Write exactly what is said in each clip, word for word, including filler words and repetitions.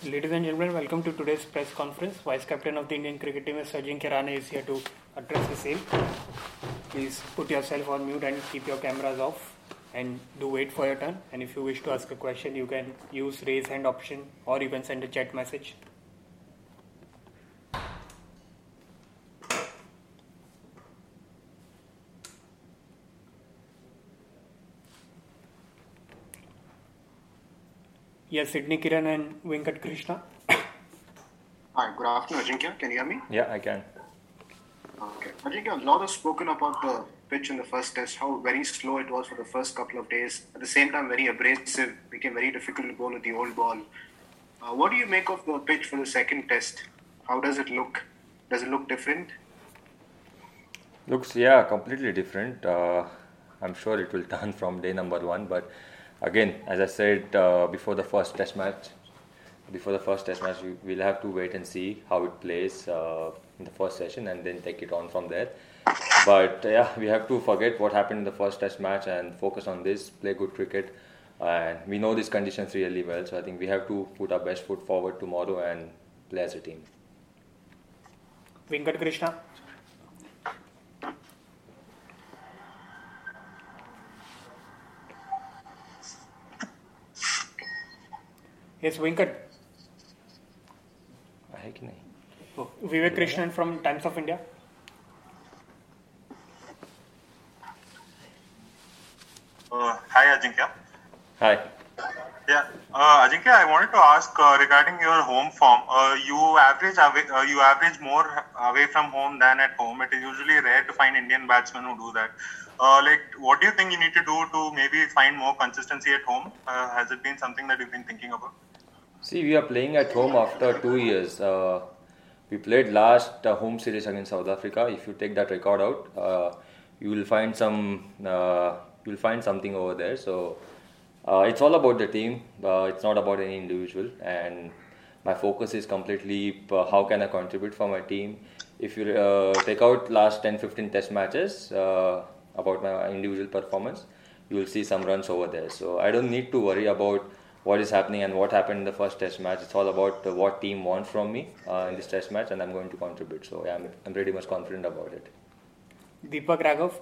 Ladies and gentlemen, welcome to today's press conference. Vice Captain of the Indian Cricket Team, Ajinkya Rahane, is here to address the same. Please put yourself on mute and keep your cameras off and do wait for your turn. And if you wish to ask a question, you can use raise hand option or you can send a chat message. Yes, Sydney Kiran and Venkat Krishna. Hi, good afternoon, Ajinkya. Can you hear me? Yeah, I can. Okay. Ajinkya, a lot has spoken about the pitch in the first test, how very slow it was for the first couple of days. At the same time, very abrasive, became very difficult to bowl with the old ball. Uh, what do you make of the pitch for the second test? How does it look? Does it look different? Looks, yeah, completely different. Uh, I'm sure it will turn from day number one, but again, as I said uh, before the first test match, before the first test match, we, we'll have to wait and see how it plays uh, in the first session and then take it on from there. But uh, yeah, we have to forget what happened in the first test match and focus on this, play good cricket. And we know these conditions really well, so I think we have to put our best foot forward tomorrow and play as a team. Venkat Krishna. Yes, Venkat. Oh, Vivek Krishnan from Times of India. Uh, hi, Ajinkya. Hi. Yeah, uh, Ajinkya, I wanted to ask uh, regarding your home form. Uh, you average away, uh, you average more away from home than at home. It is usually rare to find Indian batsmen who do that. Uh, like, what do you think you need to do to maybe find more consistency at home? Uh, has it been something that you've been thinking about? See, we are playing at home after two years. Uh, we played last uh, home series against South Africa. If you take that record out, uh, you will find some. Uh, you will find something over there. So uh, it's all about the team. Uh, it's not about any individual. And my focus is completely uh, how can I contribute for my team. If you uh, take out last ten fifteen test matches uh, about my individual performance, you will see some runs over there. So I don't need to worry about what is happening and what happened in the first test match. It's all about uh, what team wants from me uh, in this test match, and I'm going to contribute. So yeah, I'm, I'm pretty much confident about it. Deepak Raghav.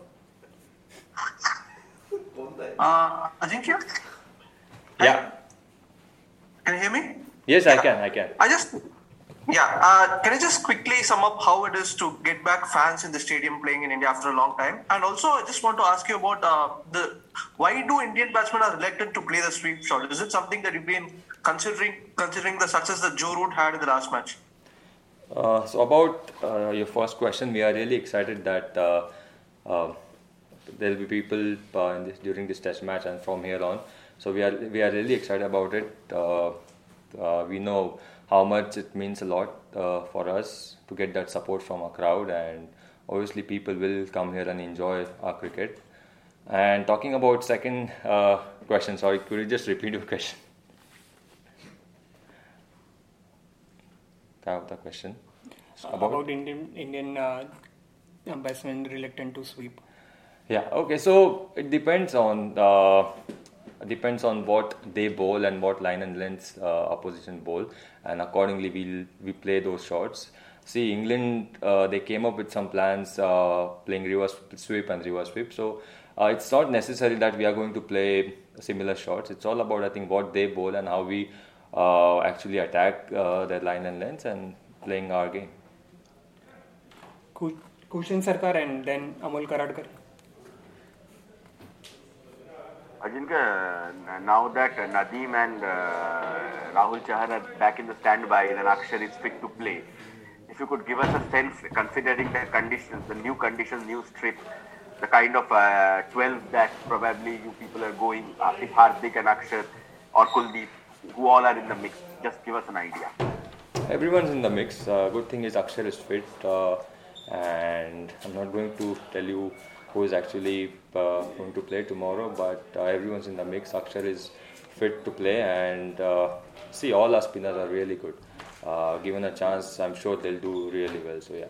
Uh, Ajinkya? Yeah. Can you hear me? Yes, I can. I can. I just, yeah. Uh, can I just quickly sum up how it is to get back fans in the stadium playing in India after a long time? And also, I just want to ask you about uh, the why do Indian batsmen are reluctant to play the sweep shot? Is it something that you've been considering, considering the success that Joe Root had in the last match? Uh, so about uh, your first question, we are really excited that uh, uh, there will be people uh, in this, during this test match and from here on. So we are we are really excited about it. Uh, uh, we know how much it means a lot uh, for us to get that support from our crowd, and obviously people will come here and enjoy our cricket. And talking about second uh, question, sorry, could you just repeat your question? I have the question. About, about Indian Indian uh, batsmen reluctant to sweep. Yeah. Okay. So it depends on the depends on what they bowl and what line and length uh, opposition bowl, and accordingly we'll we play those shots. See, England uh, they came up with some plans uh, playing reverse sweep and reverse sweep. So uh, it's not necessary that we are going to play similar shots. It's all about I think what they bowl and how we uh, actually attack uh, their line and length and playing our game. Kushan Sarkar and then Amol Karadkar. Ajinkya, now that Nadeem and uh, Rahul Chahar are back in the standby and Akshar is fit to play, if you could give us a sense, considering the conditions, the new conditions, new strip, the kind of uh, twelve that probably you people are going, uh, if Hardik and Akshar or Kuldeep, who all are in the mix, just give us an idea. Everyone's in the mix. Uh, good thing is Akshar is fit, uh, and I'm not going to tell you who is actually uh, going to play tomorrow, but uh, everyone's in the mix. Akshar is fit to play, and uh, see, all our spinners are really good. Uh, given a chance, I'm sure they'll do really well. So yeah.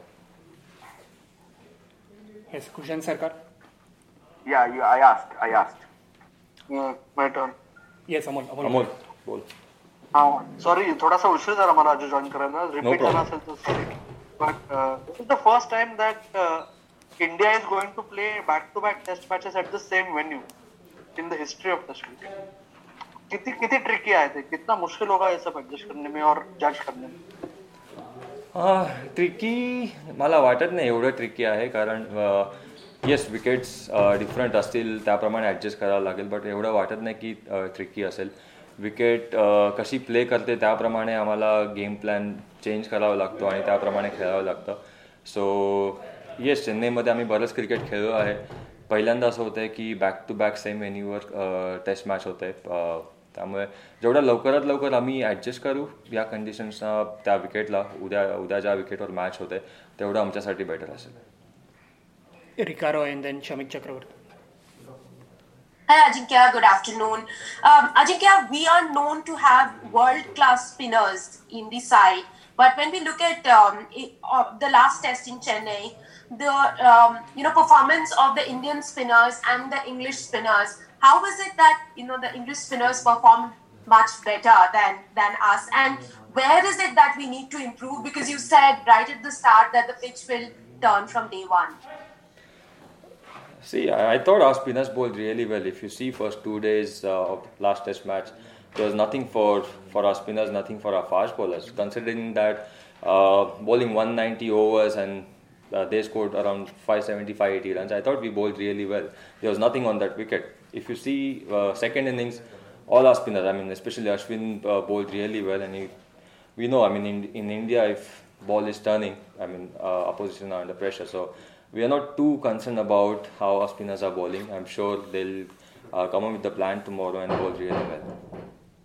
Yes, Kushan Sarkar. Yeah, you, I asked. I asked. Uh, my turn. Yes, Amol. Amol. Amol, bol. हाँ sorry थोडासा उशीर झाला मला आज join करायला repeat झाला असेल तर sorry but this is the first time that India is going to play back to back test matches at the same venue in the history of test cricket किती किती ट्रिकी आहे ते कितना मुश्किल होगा ये सब एडजस्ट करने में और जज करने में ट्रिकी मला वाटत नाही एवढं ट्रिकी आहे कारण येस विकेट्स डिफरंट असतील त्याप्रमाणे ॲडजस्ट करावं लागेल बट एवढं वाटत नाही की ट्रिकी असेल विकेट कशी प्ले करते त्याप्रमाणे आम्हाला गेम प्लॅन चेंज करावा लागतो आणि त्याप्रमाणे खेळावं लागतं सो येस चेन्नईमध्ये आम्ही बरंच क्रिकेट खेळलो आहे पहिल्यांदा असं होतं आहे की बॅक टू बॅक सेम व्हेन्यूवर टेस्ट मॅच होत आहे त्यामुळे जेवढ्या लवकरात लवकर आम्ही ॲडजस्ट करू या कंडिशन्सना त्या विकेटला उद्या उद्या ज्या विकेटवर मॅच होते तेवढं आमच्यासाठी बेटर असेल रिकारो and then Shamik Chakravarti. Hi Ajinkya, good afternoon. Um, Ajinkya, we are known to have world-class spinners in the side, but when we look at um, it, uh, the last test in Chennai, the um, you know performance of the Indian spinners and the English spinners, how was it that you know the English spinners performed much better than than us, and where is it that we need to improve? Because you said right at the start that the pitch will turn from day one. See, I, I thought our spinners bowled really well. If you see first two days uh, of last test match, there was nothing for, for our spinners, nothing for our fast bowlers. Considering that uh, bowling one ninety overs and uh, they scored around five seventy, five eighty runs, I thought we bowled really well. There was nothing on that wicket. If you see uh, second innings, all our spinners, I mean especially Ashwin uh, bowled really well. And he, we know, I mean in, in India, if ball is turning, I mean uh, opposition are under pressure. So we are not too concerned about how our spinners are bowling. I'm sure they'll uh, come up with the plan tomorrow and bowl really well.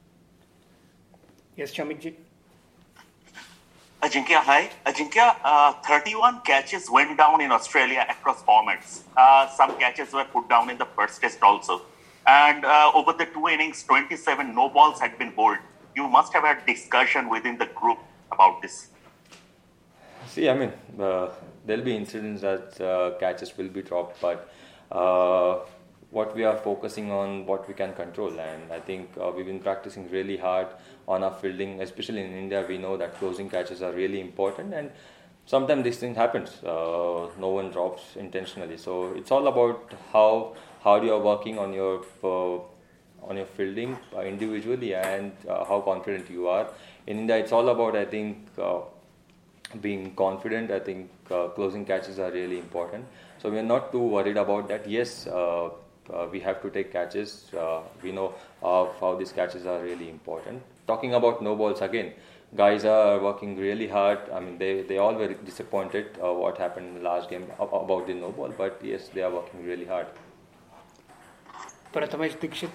Yes, Shamik ji. Ajinkya, hi. Ajinkya, uh, thirty-one catches went down in Australia across formats. Uh, some catches were put down in the first test also. And uh, over the two innings, twenty-seven no balls had been bowled. You must have had discussion within the group about this. See, I mean, uh, there'll be incidents that uh, catches will be dropped, but uh, what we are focusing on, what we can control, and I think uh, we've been practicing really hard on our fielding, especially in India. We know that closing catches are really important, and sometimes this thing happens. Uh, no one drops intentionally, so it's all about how hard you are working on your uh, on your fielding uh, individually, and uh, how confident you are. In India, it's all about, I think. Uh, being confident. I think uh, closing catches are really important. So we are not too worried about that. Yes, uh, uh, we have to take catches. Uh, we know uh, how these catches are really important. Talking about no balls again, guys are working really hard. I mean, they, they all were disappointed uh, what happened in the last game about the no ball. But yes, they are working really hard. Prathamesh Dikshit.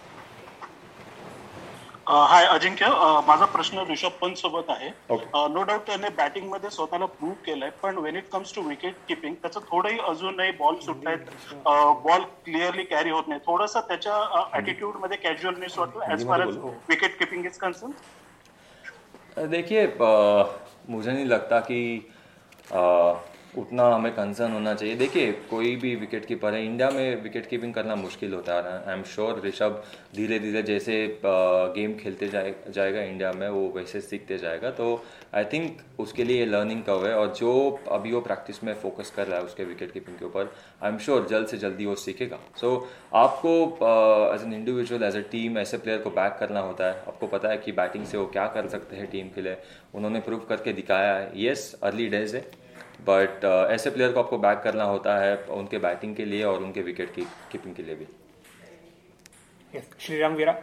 Hi Ajinkya माझा प्रश्न ऋषभ पंत सोबत आहे no doubt त्याने batting मध्ये स्वतःला prove केलंय पण when it comes to wicket keeping त्याचं थोडंही अजूनही बॉल सुटतायत बॉल क्लिअरली कॅरी होत नाही थोडंसं त्याच्या ऍटिट्यूड मध्ये कॅज्युअलनेस वाटतो as far as wicket keeping is concern देखिए मुझे नहीं लगता कि उतना हमें कंसर्न होना चाहिए देखिए कोई भी विकेट कीपर है इंडिया में विकेट कीपिंग करना मुश्किल होता है आई एम श्योर ऋषभ धीरे धीरे जैसे गेम खेलते जाए जाएगा इंडिया में वो वैसे सीखते जाएगा तो आई थिंक उसके लिए लर्निंग कर्व है और जो अभी वो प्रैक्टिस में फोकस कर रहा है उसके विकेट कीपिंग के ऊपर आई एम श्योर जल्द से जल्दी वो सीखेगा सो so, आपको as an individual as a team ऐसे प्लेयर को बैक करना होता है आपको पता है कि बैटिंग से वो क्या कर सकते हैं टीम के लिए उन्होंने प्रूव करके दिखाया है येस अर्ली डेज है बट uh, ऐसे प्लेयर को आपको बैक करना होता है उनके बैटिंग के लिए और उनके विकेट की कीपिंग के लिए भी yes. Shriram Veera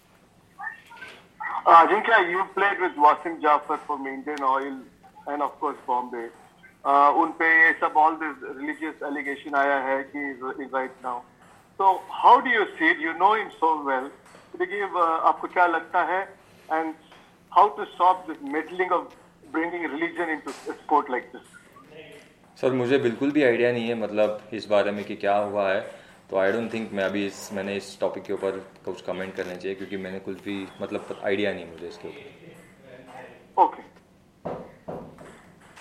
Ajinkya, you played with Wasim Jafar from Indian Oil and of course Bombay. Uh, उन पे ये सब all this religious allegation आया है कि is right now. So how do you see it? You know him so well. देखिए आपको क्या लगता है and how to stop this meddling of bringing religion into a sport like this? Sir मुझे बिल्कुल भी आइडिया नहीं है मतलब इस बारे में कि क्या हुआ है तो आई डोंट थिंक मैं अभी इस मैंने इस टॉपिक के ऊपर कुछ कमेंट करने चाहिए क्योंकि मैंने कुछ भी मतलब आइडिया नहीं मुझे इसके ऊपर okay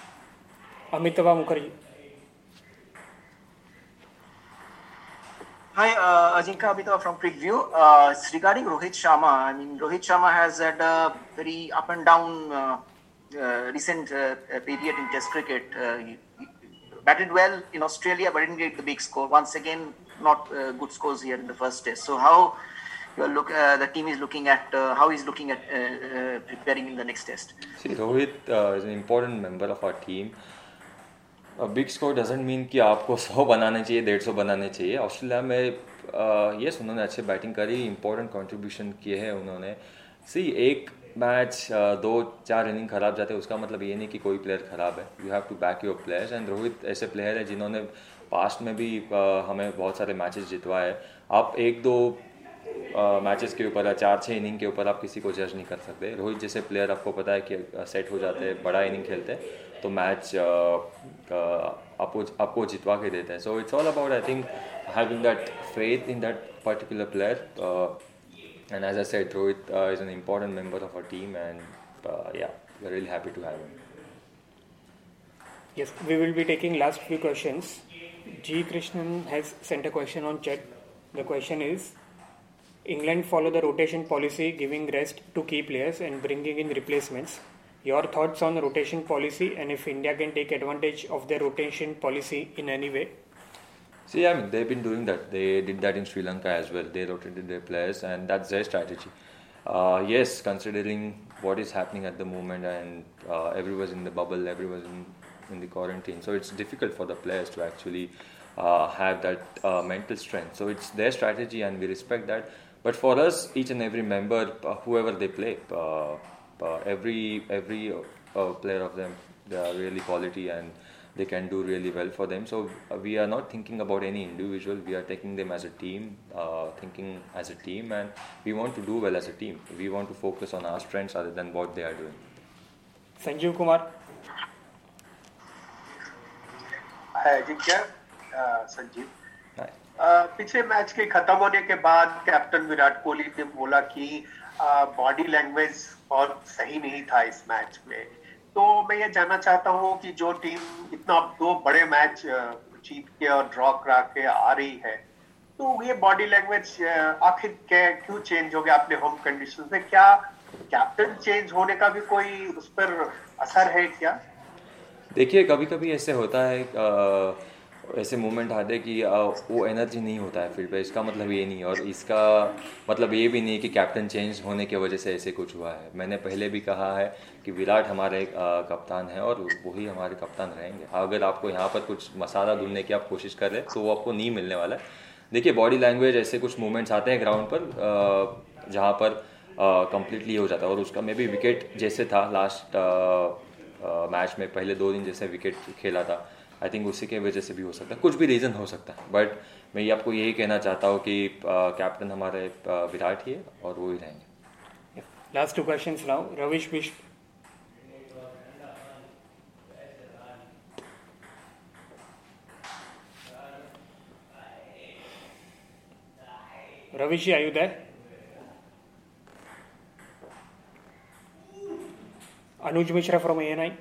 Amitabh Mukherjee Hi, uh, Ajinkya Abhitav from Preview. Uh, it's regarding Rohit Sharma. I mean, Rohit Sharma has had a very up and down uh, uh, recent uh, period in Test cricket. Uh, he, he batted well in Australia, but didn't get the big score. Once again, not uh, good scores here in the first Test. So how you look? Uh, the team is looking at uh, how he's looking at uh, uh, preparing in the next Test. See, Rohit uh, is an important member of our team. A big score doesn't mean कि आपको सौ बनाने चाहिए, डेढ़ सौ बनाने चाहिए. Australia में यस उन्होंने अच्छे बैटिंग करी, इंपॉर्टेंट कंट्रीब्यूशन किए हैं उन्होंने. सी एक मैच दो चार इनिंग खराब जाते हैं उसका मतलब ये नहीं कि कोई प्लेयर खराब है. You have to back your players and Rohit ऐसे प्लेयर है जिन्होंने पास्ट में भी uh, हमें बहुत सारे मैचेस जितवाए हैं. आप एक दो मैचेस uh, के ऊपर चार छः इनिंग के ऊपर आप किसी को जज नहीं कर सकते. रोहित जैसे प्लेयर आपको पता है कि सेट हो जाते हैं, बड़ा इनिंग खेलते हैं तो मैच आपको आपको जितवा के देते हैं. So it's all about I think having that faith in that particular player. And as I said Rohit is an important member of our team and yeah we are really happy to have him. Yes, we will be taking last few questions. G. Krishnan has sent a question on chat. The question is, England follow the rotation policy, giving rest to key players and bringing in replacements. Your thoughts on rotation policy and if India can take advantage of their rotation policy in any way? See, I mean, they've been doing that. They did that in Sri Lanka as well. They rotated their players and that's their strategy. Uh, yes, considering what is happening at the moment and uh, everyone's in the bubble, everyone's in, in the quarantine. So it's difficult for the players to actually uh, have that uh, mental strength. So it's their strategy and we respect that. But for us, each and every member, uh, whoever they play, uh, Uh, every every uh, player of them, they are really quality and they can do really well for them. So uh, we are not thinking about any individual. We are taking them as a team, uh, thinking as a team, and we want to do well as a team. We want to focus on our strengths other than what they are doing. Sanjeev Kumar. Hi Ajinkya, uh, Sanjeev. Hi. Uh, पिछले match के खत्म होने के बाद captain Virat Kohli ने बोला कि body language बहुत सही नहीं था इस मैच में. तो मैं ये जानना चाहता हूँ कि जो टीम इतना दो बड़े मैच जीत के और ड्रॉ करा के आ रही है, तो ये बॉडी लैंग्वेज आखिर क्यों चेंज हो गया अपने होम कंडीशन में? क्या कैप्टन चेंज होने का भी कोई उस पर असर है क्या? देखिए, कभी कभी ऐसे होता है, आ, ऐसे मोमेंट आते हैं कि वो एनर्जी नहीं होता है फील्ड पे. इसका मतलब ये नहीं, और इसका मतलब ये भी नहीं कि कैप्टन चेंज होने की वजह से ऐसे कुछ हुआ है. मैंने पहले भी कहा है कि विराट हमारे कप्तान है और वही हमारे कप्तान रहेंगे. अगर आपको यहाँ पर कुछ मसाला ढूंढने की आप कोशिश कर रहे तो वो आपको नहीं मिलने वाला है. देखिए, बॉडी लैंग्वेज ऐसे कुछ मोमेंट्स आते हैं ग्राउंड पर जहाँ पर कम्प्लीटली हो जाता है. और उसका मे भी विकेट जैसे था लास्ट मैच में, पहले दो दिन जैसे विकेट खेला था, आई थिंक उसी के वजह से भी हो सकता है. कुछ भी रीज़न हो सकता है, बट मैं ये आपको यही कहना चाहता हूँ कि कैप्टन हमारे विराट ही है और वो ही रहेंगे. Last two questions now. Ravish Bisht. Ravish ji, are you there? Anuj Mishra from A N I.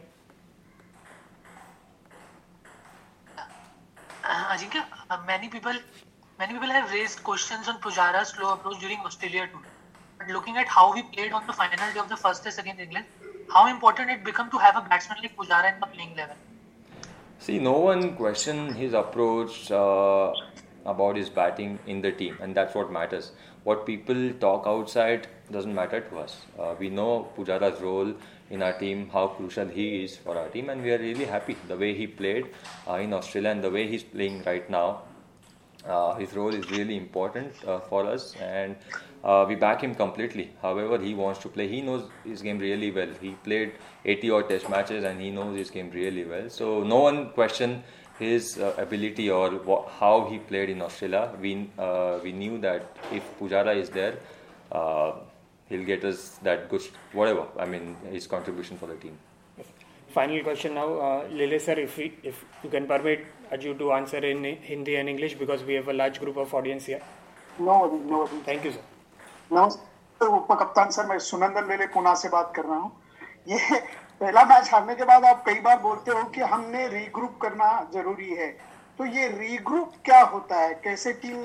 Ajinkya, uh, many people, many people have raised questions on Pujara's slow approach during Australia tour. But looking at how he played on the final day of the first test against England, how important it become to have a batsman like Pujara in the playing eleven? See, no one questioned his approach uh, about his batting in the team, and that's what matters. What people talk outside doesn't matter to us. Uh, we know Pujara's role in our team, how crucial he is for our team, and we are really happy the way he played uh, in Australia and the way he's playing right now. Uh, his role is really important uh, for us, and uh, we back him completely. However he wants to play, he knows his game really well. He played eighty odd test matches and he knows his game really well. So no one questioned his uh, ability or wh- how he played in Australia. We uh, we knew that if Pujara is there, uh, he'll get us that good, whatever, I mean, his contribution for the team. Final question now, uh, Lele sir, if we, if you can permit Aju to answer in Hindi and English because we have a large group of audience here. No worries, no worries. Thank you, sir. नमस्ते उप कप्तान sir, मैं सुनंदन लेले पुणे से बात कर रहा हूँ. ये पहला मैच हारने के बाद आप कई बार बोलते हो कि हमने रीग्रुप करना जरूरी है, तो ये रीग्रुप क्या होता है? कैसे टीम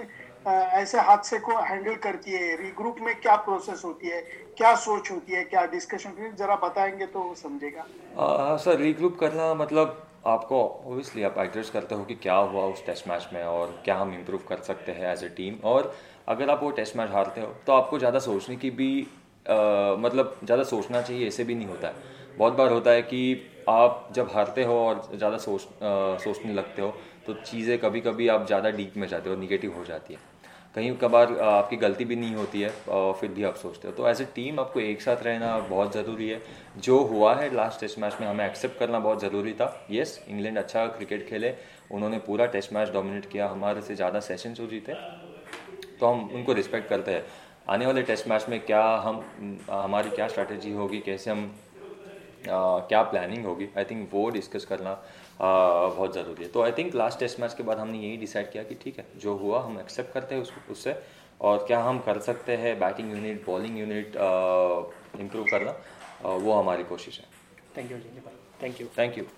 ऐसे हादसे को हैंडल करती है? रीग्रुप में क्या प्रोसेस होती है, क्या सोच होती है, क्या डिस्कशन, जरा बताएंगे तो वो समझेगा। सर रीग्रुप करना मतलब आपको ओबियसली आप एड्रेस करते हो कि क्या हुआ उस टेस्ट मैच में और क्या हम इम्प्रूव कर सकते हैं एज ए टीम। और अगर आप वो टेस्ट मैच हारते हो तो आपको ज़्यादा सोचने की भी आ, मतलब ज़्यादा सोचना चाहिए ऐसे भी नहीं होता है। बहुत बार होता है कि आप जब हारते हो और ज़्यादा सोच आ, सोचने लगते हो तो चीज़ें कभी कभी आप ज़्यादा डीप में जाते हो, निगेटिव हो जाती है। कहीं कभार आपकी गलती भी नहीं होती है और फिर भी आप सोचते हो। तो एज ए टीम आपको एक साथ रहना बहुत ज़रूरी है। जो हुआ है लास्ट टेस्ट मैच में हमें एक्सेप्ट करना बहुत ज़रूरी था। येस, इंग्लैंड अच्छा क्रिकेट खेले, उन्होंने पूरा टेस्ट मैच डोमिनेट किया, हमारे से ज़्यादा सेशंस हो जीते, तो हम उनको रिस्पेक्ट करते हैं। आने वाले टेस्ट मैच में क्या हम हमारी क्या स्ट्रैटेजी होगी, कैसे हम आ, क्या प्लानिंग होगी, आई थिंक वो डिस्कस करना आ, बहुत ज़रूरी है। तो I think last test match के बाद हमने यही डिसाइड किया कि ठीक है, जो हुआ हम एक्सेप्ट करते हैं उस, उससे, और क्या हम कर सकते हैं batting unit, bowling unit improve करना, आ, वो हमारी कोशिश है। Thank you thank you thank you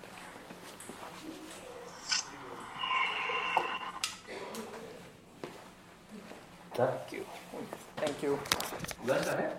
thank you thank you.